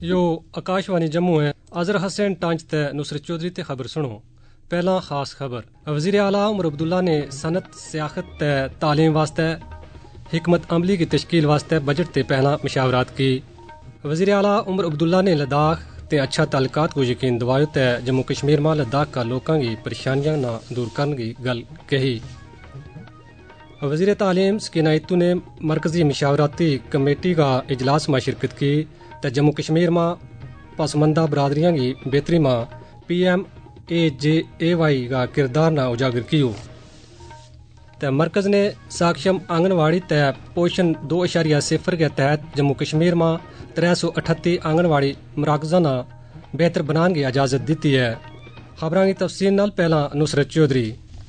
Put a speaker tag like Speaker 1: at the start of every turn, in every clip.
Speaker 1: यो आकाशवाणी जम्मू है। अजहर हसैन टांच ते नुसरत चौधरी ते खबर सुनो। पहला खास खबर। वज़ीर आला उमर अब्दुल्ला ने सनत सियासत ते तालीम वास्ते हिकमत अमली की तश्कील वास्ते बजट ते पहला मशावरात की। वज़ीर आला उमर अब्दुल्ला ने लद्दाख ते अच्छा ताल्लुकात को यकीन दिवाया ते जम्मू कश्मीर में लद्दाख का लोगों की परेशानियां ना दूर करने की गल कही। वज़ीर तालीम सकीना इत्तू ने मरकजी मशावराती कमेटी का इजलास में शिरकत की ते जम्मू कश्मीर में पसमंदा बरादरियों की बेहतरी में PMAJAY का किरदार न उजागर कियो। ते मरकज ने साक्षम आंगनवाड़ी ते पोषण 2.0 के तहत जम्मू कश्मीर में 338 आंगनवाड़ी मराकज़ों न बेहतर बनाने की इजाज़त दी है। खबरों की तफसील नाल पहला नुसरत चौधरी।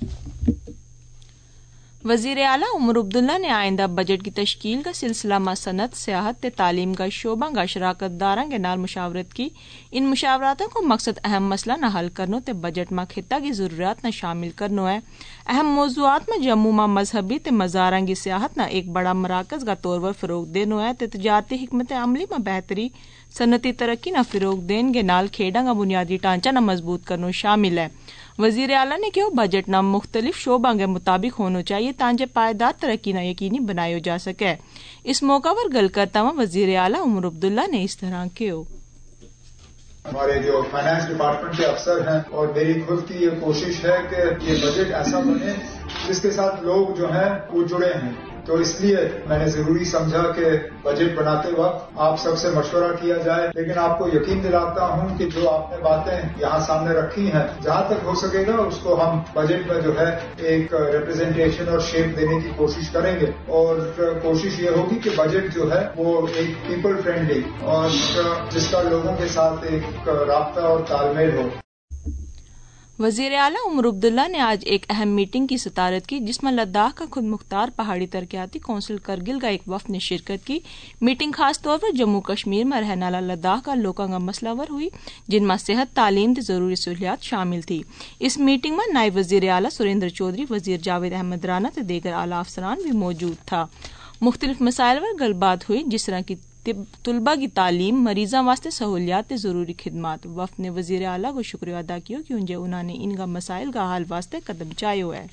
Speaker 2: वज़ीर आला उमर अब्दुल्ला ने आइंदा बजट की तश्कील का सिलसिला में सनत सियाहत ते तालीम का शोबा का शराकत दारां के नाल मुशावरत की। इन मुशावरातों को मकसद अहम मसला न हल करनो ते बजट में खिता की जरूरियात न शामिल करनो है। अहम मौजूआत में जम्मू में मजहबी ते मज़ारां की सियाहत न एक बड़ा मराकज का तौर पर फरोग देनो है ते तजारती हिकमत अमली में बेहतरी सनती तरक्की न फरोग देन के नाल खेडा का बुनियादी ढांचा न मजबूत करनो शामिल है। वज़ीर आला ने कहा बजट न मुख्तलिफ शोबों के मुताबिक होना चाहिए ताकि पायदार तरक्की न यकीनी बनाया जा सके। इस मौका पर गल करता हुआ वज़ीर आला उमर अब्दुल्ला ने इस तरह कहा।
Speaker 3: हमारे जो फाइनेंस डिपार्टमेंट के अफसर हैं और मेरी खुद की ये कोशिश है कि ये बजट ऐसा बने जिसके साथ लोग जो हैं वो जुड़े हैं। तो इसलिए मैंने जरूरी समझा कि बजट बनाते वक्त आप सबसे मशवरा किया जाए। लेकिन आपको यकीन दिलाता हूं कि जो आपने बातें यहाँ सामने रखी हैं जहां तक हो सकेगा उसको हम बजट में जो है एक रिप्रेजेंटेशन और शेप देने की कोशिश करेंगे। और कोशिश ये होगी कि बजट जो है वो एक पीपल फ्रेंडली और जिसका लोगों के साथ एक राब्ता और तालमेल हो।
Speaker 2: वज़ीर आला उमर अब्दुल्ला ने आज एक अहम मीटिंग की सदारत की जिसमें लद्दाख का खुद मुख्तार पहाड़ी तरक्याती कौंसिल करगिल का एक वफ्द ने शिरकत की। मीटिंग खास तौर पर जम्मू कश्मीर में रहने वाला लद्दाख का लोगों का मसलावर हुई जिनमें सेहत तालीम ते जरूरी सहूलियात शामिल थी। इस मीटिंग में नायब वज़ीर आला सुरेंद्र चौधरी, वज़ीर जावेद अहमद राना ते दीगर आला अफसरान भी मौजूद था। मुख्तलिफ मसाइल पर गलबात हुई जिस तरह की तुलबा की तालीम, मरीजा वास्ते सहूलियात जरूरी खिदमात। वफ्द ने वज़ीर आला को शुक्रिया अदा किया कि उन्होंने इनका मसाइल का हल वास्ते कदम चायो है।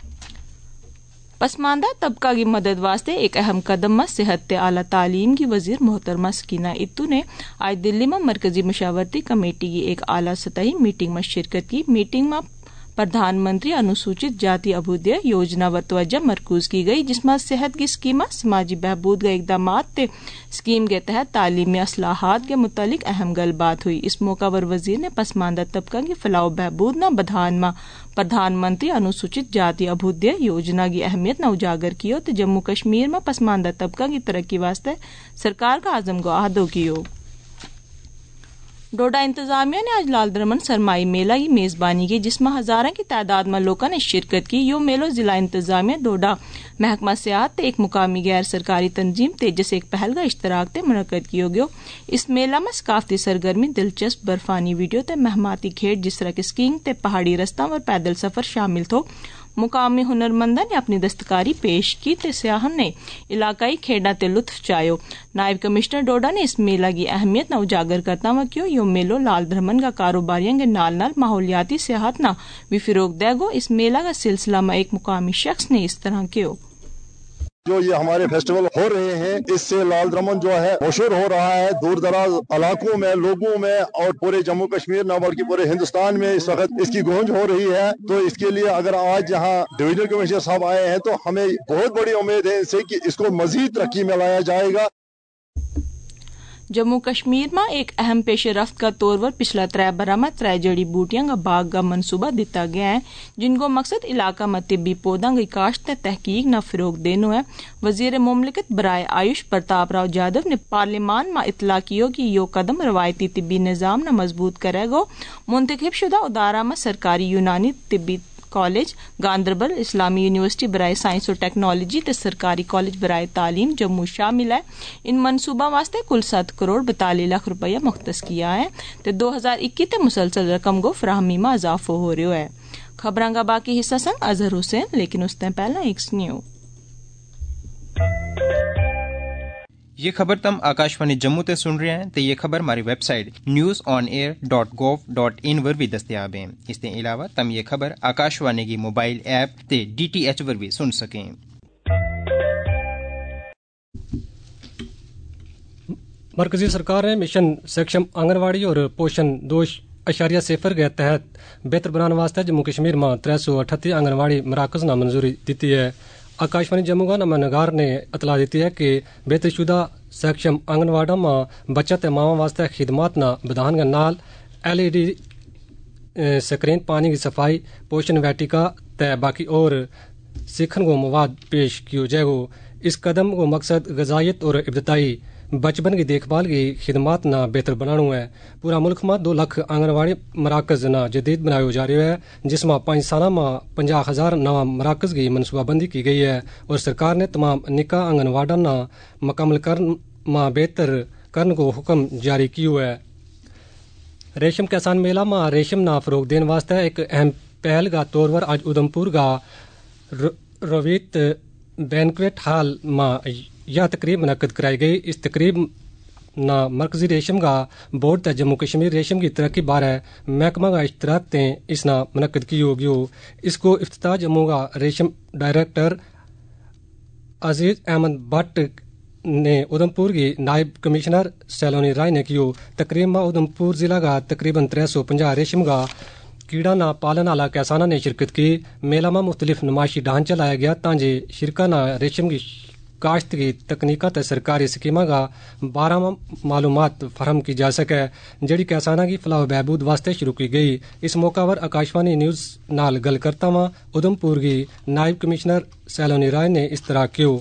Speaker 2: पसमानदा तबका की मदद वास्ते एक अहम कदम में सेहत ते आला तालीम की वज़ीर मोहतरमा सकीना इत्तू ने आज दिल्ली में मरकजी मशावरती कमेटी की एक आला सतही मीटिंग में शिरकत की। मीटिंग में प्रधानमंत्री अनुसूचित जाति अभ्युदय योजना पर तवज्जो मरकूज की गई जिसमें सेहत की स्कीम, समाजी बहबूद का इकदामात ते स्कीम के तहत तालीमी असलाहात के मुतालिक अहम गलबात हुई। इस मौका पर वजीर ने पसमानदा तबका की फलाह बहबूद न बधान में प्रधानमंत्री अनुसूचित जाति अभ्युदय योजना की अहमियत न उजागर कियो तो जम्मू कश्मीर में पसमानदा तबका की तरक्की वास्ते सरकार का आजम को अहदो कियो। डोडा इंतजामिया ने आज लाल दरमन सरमाई मेला की मेजबानी की जिसमें हजारों की तादाद में लोगों ने शिरकत की। यो मेलो जिला इंतजामिया डोडा, महकमा सियाहत एक मुकामी गैर सरकारी तंजीम तेजस एक पहल का इश्तराक ते मुनक्कद किया गयो। इस मेला में सकाफती सरगर्मी, दिलचस्प बर्फानी वीडियो ते महमाती खेड जिस तरह के स्कीइंग ते पहाड़ी रस्ता और पैदल सफर शामिल थो। मुकामी हुनरमंदा ने अपनी दस्तकारी पेश की ते सियाहन ने इलाकाई खेडा ते लुत्फ चायो। नायब कमिश्नर डोडा ने इस मेला की अहमियत न उजागर करता हुआ क्यों यो मेलो लाल धरमन का कारोबारियों के नाल नाल माहौलियाती सियाहत न भी फिरोग देगो। इस मेला का सिलसिला में एक मुकामी शख्स ने इस तरह क्यों
Speaker 4: जो ये हमारे फेस्टिवल हो रहे हैं इससे लाल दरमन जो है मशहूर हो रहा है दूर दराज इलाकों में, लोगों में और पूरे जम्मू कश्मीर न बल्कि पूरे हिंदुस्तान में इस वक्त इसकी गूंज हो रही है। तो इसके लिए अगर आज यहाँ डिविजनल कमिश्नर साहब आए हैं तो हमें बहुत बड़ी उम्मीद है इनसे कि इसको मजीद तरक्की में लाया जाएगा।
Speaker 2: जम्मू कश्मीर में एक अहम पेश रफ्त का तौर पर पिछला 3 बरह में 3 जड़ी बूटियां का बाग का मनसूबा दिता गया है जिनको मकसद इलाका में तिब्बी पौधा की काश्त तहकीक न फिरोग देनो है। वजीर मुमलिकत बराए आयुष प्रताप राव यादव ने पार्लियामान में इतला कियो कि यो कदम रवायती तिब्बी निज़ाम न मजबूत करेगो। मुंतखब शुदा उदारा में सरकारी यूनानी तिब्बी कॉलेज गांधरबल, इस्लामी यूनिवर्सिटी बराए साइंस और टेक्नोलॉजी ते सरकारी कॉलेज बराए तालीम जम्मू शामिल है। इन मनसूबा वास्ते कुल 7 करोड़ 42 लाख रुपया मुख्तस किया है ते 2021 ते मुसलसल रकम को फराहमी में इजाफो हो रहा है। खबरां का बाकी हिस्सा संग अजहर हुसैन, लेकिन उससे पहला एक न्यू
Speaker 5: یہ خبر تم آکاشوانی جموں تے سن رہے ہیں تے یہ خبر ہماری ویب سائٹ newsonair.gov.in پر بھی دستیاب ہیں۔ اس کے علاوہ تم یہ خبر آکاشوانی کی موبائل ایپ تے DTH پر بھی سن سکیں۔
Speaker 1: مرکزی سرکار نے مشن سکشم آنگنواڑی اور پوشن 2.0 کے تحت بہتر بنانے واسطے جموں کشمیر میں 338 آنگنواڑی مراکز نہ منظوری دیتی ہے۔ آکاشوانی جموں کا نمائندگار نے اطلاع دیتی ہے کہ بہتر شدہ سکشم آنگنواڑی میں بچت ماواں واسطے خدمات نہ بدہان کے نال LED سکرین، پانی کی صفائی، پوشن ویٹیکا تے باقی اور سیکھن کو مواد پیش کیو جائے گو۔ اس قدم کو مقصد غذائیت اور ابتدائی بچپن کی دیکھ بھال کی خدمات نہ بہتر بنانا ہے۔ پورا ملک میں 2 لاکھ آنگنواڑی مراکز نہ جدید بنائے جا رہے ہیں، جس میں 5 سالہ میں 50,000 نوا مراکز کی منصوبہ بندی کی گئی ہے، اور سرکار نے تمام نکا آنگنواڑی نہ مکمل میں بہتر کرنے کو حکم جاری کیو ہے۔ ریشم کسان میلہ میں ریشم نہ فروغ دینے واسطے ایک اہم پہل کا طور پر آج ادھمپور کا رویت بینکویٹ ہال میں یہ تقریب منعقد کرائی گئی۔ اس تقریب نہ مرکزی ریشم کا بورڈ تے جموں کشمیر ریشم کی ترقی بارے محکمہ کا اشتراک تے اس نہ منعقد کی ہوگی۔ اس کو افتتاح جموں کا ریشم ڈائریکٹر عزیز احمد بٹ نے ادھمپور کی نائب کمشنر سیلونی رائے نے کیو۔ تقریب میں ادھمپور ضلع کا تقریباً 350 ریشم کا کیڑا نہ پالن والا کسانہ نے شرکت کی۔ میلہ میں مختلف نمائشی ڈھانچہ لایا گیا تاکہ شرکا نہ ریشم کی کاشت کی تکنیکات سرکاری اسکیموں کا بارہ معلومات فراہم کی جا سکے، جڑی کسانہ کی فلاح و بہبود واسطے شروع کی گئی۔ اس موقع پر آکاشوانی نیوز نال گل کرتا ہوا ادھمپور کی نائب کمشنر سیلونی رائے نے اس طرح کیوں۔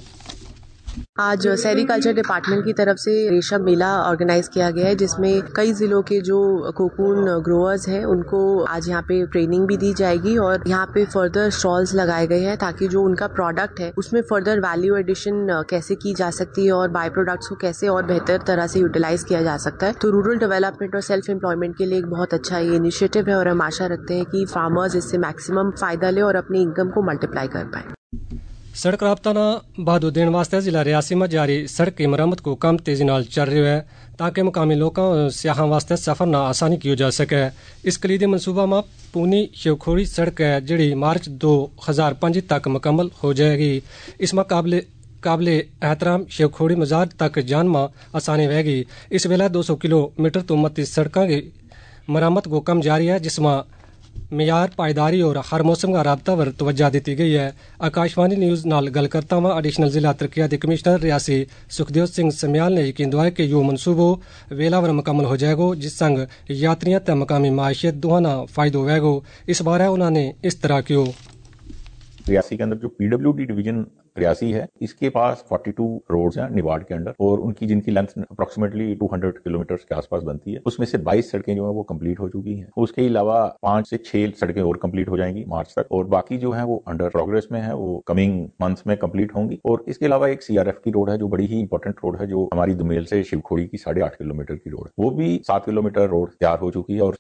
Speaker 6: آج سیریکلچر ڈپارٹمنٹ کی طرف سے ریشم میلہ آرگنائز کیا گیا ہے، جس میں کئی ضلعوں کے جو کوکون گروورز ہیں ان کو آج یہاں پہ ٹریننگ بھی دی جائے گی، اور یہاں پہ فردر اسٹالز لگائے گئے ہیں تاکہ جو ان کا پروڈکٹ ہے اس میں فردر ویلیو ایڈیشن کیسے کی جا سکتی ہے اور بائی پروڈکٹس کو کیسے اور بہتر طرح سے یوٹیلائز کیا جا سکتا ہے۔ تو رورل ڈیولپمنٹ اور سیلف امپلائمنٹ کے لیے ایک بہت اچھا یہ انیشیٹو ہے، اور ہم آشا رکھتے ہیں کہ فارمرز اس سے میکسیمم فائدہ لے اور اپنی انکم کو ملٹیپلائی کر پائیں۔
Speaker 1: سڑک رابطہ نہ بہادر دین واسطے ضلع ریاسی میں جاری سڑک کی مرمت کو کم تیزی نال چل رہی ہے تاکہ مقامی لوگوں سیاحوں واسطے سفر نہ آسانی کی جا سکے۔ اس کلیدی منصوبہ میں پونی شیوکھوڑی سڑک ہے جڑی مارچ 2025 تک مکمل ہو جائے گی۔ اس میں قابل احترام شیوکھوڑی مزار تک جان میں آسانی رہے گی۔ اس ویلے 200 کلومیٹر تو متی سڑکوں کی مرمت کو کم جاری ہے، جس میں معیار، پائیداری اور ہر موسم کا رابطہ پر توجہ دیتی گئی ہے۔ آکاشوانی نیوز نال گل کرتا ہوا ایڈیشنل ضلع ترقیاتی کمشنر ریاسی سکھدیو سنگھ سمیال نے یقین دوایا کہ یہ منصوبہ ویلا ور مکمل ہو جائے گا، جس سنگ یاتریاں تے مقامی معیشت دونوں فائدہ ہوئے گا۔ اس بارے انہوں نے اس طرح کیوں۔
Speaker 7: ریاسی کے اندر جو PWD ڈویژن ریاسی ہے، اس کے پاس 42 روڈز ہیں نواڈ کے اندر، اور ان کی جن کی لینتھ اپروکسیمیٹلی 200 کلومیٹر کے آس پاس بنتی ہے، اس میں سے 22 سڑکیں جو ہیں وہ کمپلیٹ ہو چکی ہیں۔ اس کے علاوہ 5 سے 6 سڑکیں اور کمپلیٹ ہو جائیں گی مارچ تک، اور باقی جو ہیں وہ انڈر پروگریس میں ہیں، وہ کمنگ منتھس میں کمپلیٹ ہوں گی۔ اور اس کے علاوہ ایک CRF کی روڈ ہے جو بڑی ہی امپورٹنٹ روڈ ہے، جو ہماری دمیل سے شیوکھوڑی کی 8.5 کلومیٹر کی روڈ ہے، وہ بھی 7 کلومیٹر روڈ تیار ہو چکی ہے۔ اور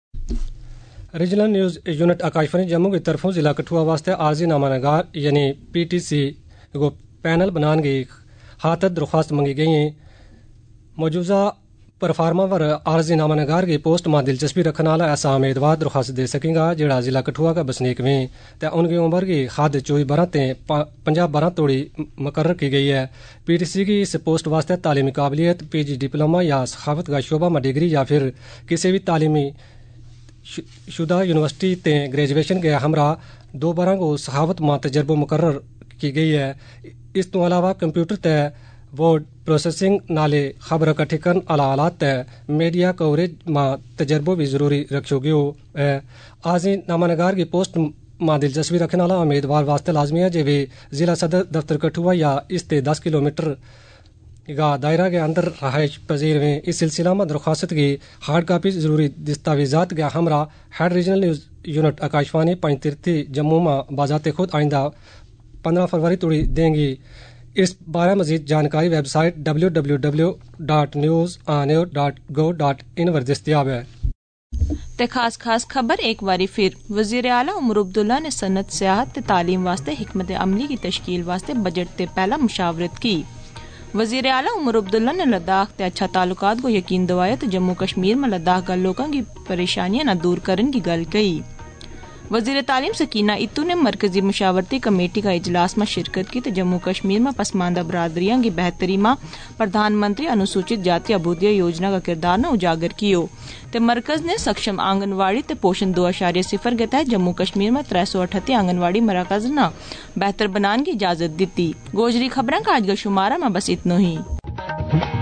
Speaker 1: regional news unit Akashvani Jammu کی طرفوں ضلع کٹھوعہ واسطے عارضی نامہ نگار یعنی PTC کو پینل بنانے کی خاطر درخواست منگی گئی ہیں۔ موجودہ پرفارما پر عارضی نامہ نگار کی پوسٹ میں دلچسپی رکھنے والا ایسا امیدوار درخواست دے سکیں گا جڑا ضلع کٹھوعہ کا بسنیک میں تے ان کی عمر کی حد 24 تے 50 توڑی مقرر کی گئی ہے۔ PTC کی اس پوسٹ واسطے تعلیمی قابلیت، PG ڈپلوما یا سخاوت کا شعبہ میں ڈگری یا پھر کسی بھی تعلیمی شدہ یونیورسٹی تے گریجویشن کے ہمراہ 2 برہ کو سخاوت میں تجربہ مقرر کی گئی ہے۔ اس تو علاوہ کمپیوٹر تے ورڈ پروسیسنگ نالے خبر اکٹھی کرنے والا آلات تے میڈیا کوریج میں تجربہ بھی ضروری رکھو گیو ہے۔ عارضی نامہ نگار کی پوسٹ میں دلچسپی رکھنے والا امیدوار واسطے لازمی ہے جو بھی ضلع صدر دفتر کٹھوعہ یا اس تے 10 کلومیٹر کا دائرہ کے اندر رہائش پذیر ہیں۔ اس سلسلہ میں درخواست کی ہارڈ کاپی ضروری دستاویزات کے ہمراہ head regional news unit Akashvani 35 Jammu میں بذات خود آئندہ 15 فروری توڑی دیں گی۔ اس بارے مزید جانکاری ویب سائٹ www.newsonair.gov.in پر دستیاب ہے۔
Speaker 2: خاص خبر ایک باری پھر وزیر اعلیٰ عمر عبداللہ نے صنعت، سیاحت تے تعلیم واسطے حکمت عملی کی تشکیل واسطے بجٹ تے پہلا مشاورت کی۔ وزیر اعلیٰ عمر عبداللہ نے لداخ تے اچھا تعلقات کو یقین دوایا تے جموں کشمیر میں لداخ کا لوگوں کی پریشانیاں نہ دور کرن کی گل کہی. وزیر تعلیم سکینہ اتو نے مرکزی مشاورتی کمیٹی کا اجلاس میں شرکت کی تے جموں کشمیر میں پسماندہ برادریاں کی بہتری میں پردھان منتری انوسوچت جاتی ابھودیا یوجنا کا کردار نہ اجاگر کیو تے مرکز نے سکشم آنگن واڑی تے پوشن 2.0 کے تحت جموں کشمیر میں 338 آنگن واڑی مراکز نہ بہتر بنان کی اجازت دیتی. گوجری خبراں کا آج کا شمارہ میں بس اتنا ہی.